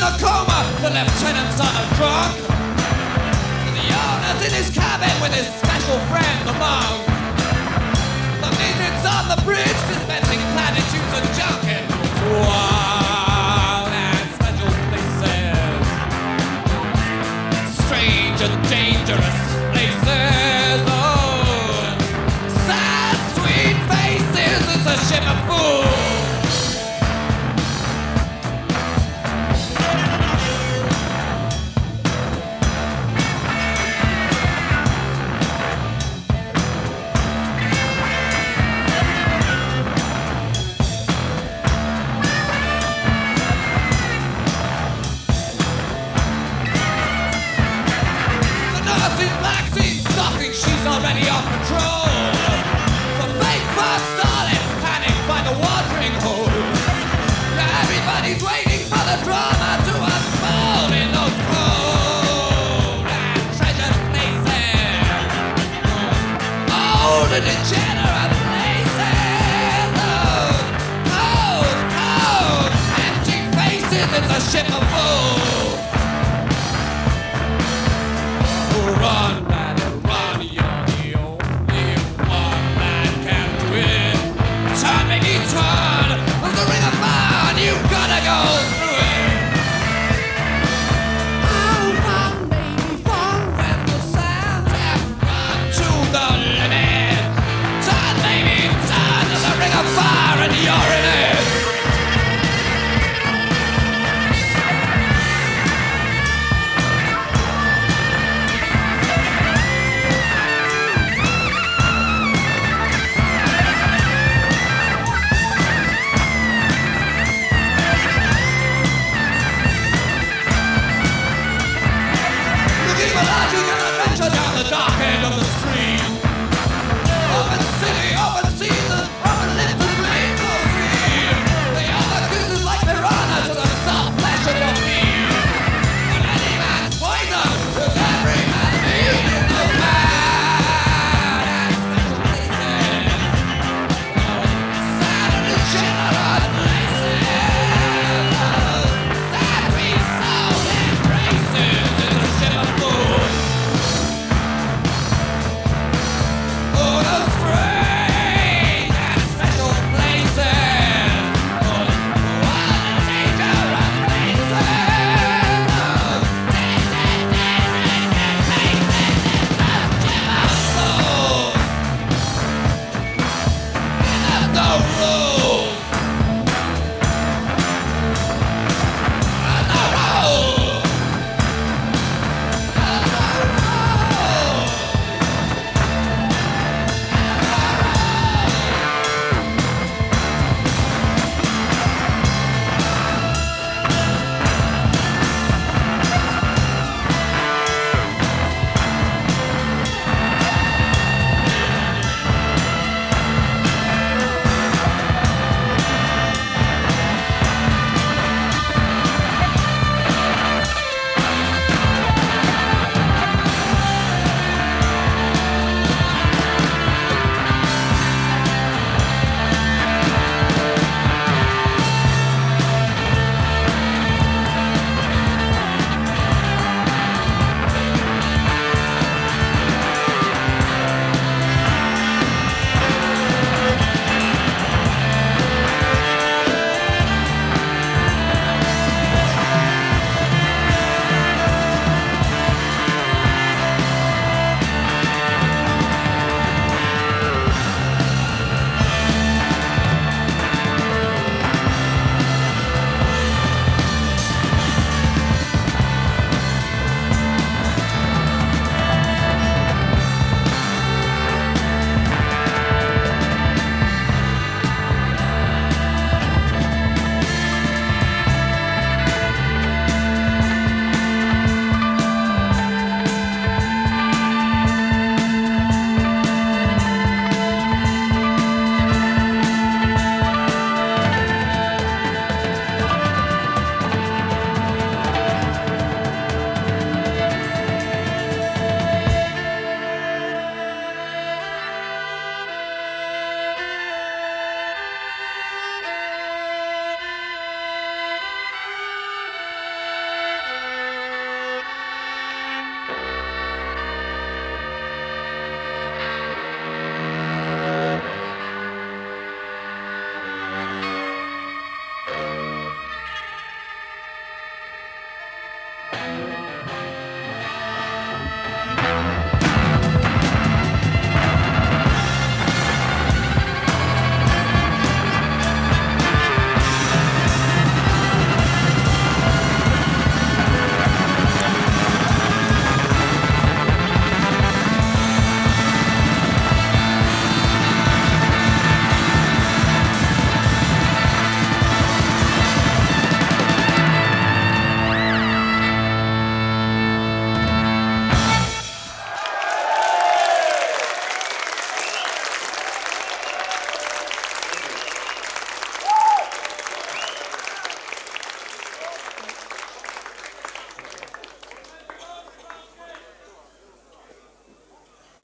a coma, the lieutenant's on a drunk. The owner's in his cabin with his special friend, the monk. The midget's on the bridge, dispensing platitudes and junk in wild and special places. Strange and dangerous places. Oh, sad, sweet faces. It's a ship of fools. She's already off patrol. The fake bus starlets panic by the watering hole. Everybody's waiting for the drama to unfold in those cold and treasured places. Old and degenerate places. Those cold, empty faces. It's a ship of fools. Run, man, run, you're the only one that can win. Turn, baby, turn. There's a ring of fire and you've gotta go through it. Oh, run, baby, run when the sands have run to the limit. Turn, baby, turn. There's a ring of fire and you're in it. Down the dark end of the street.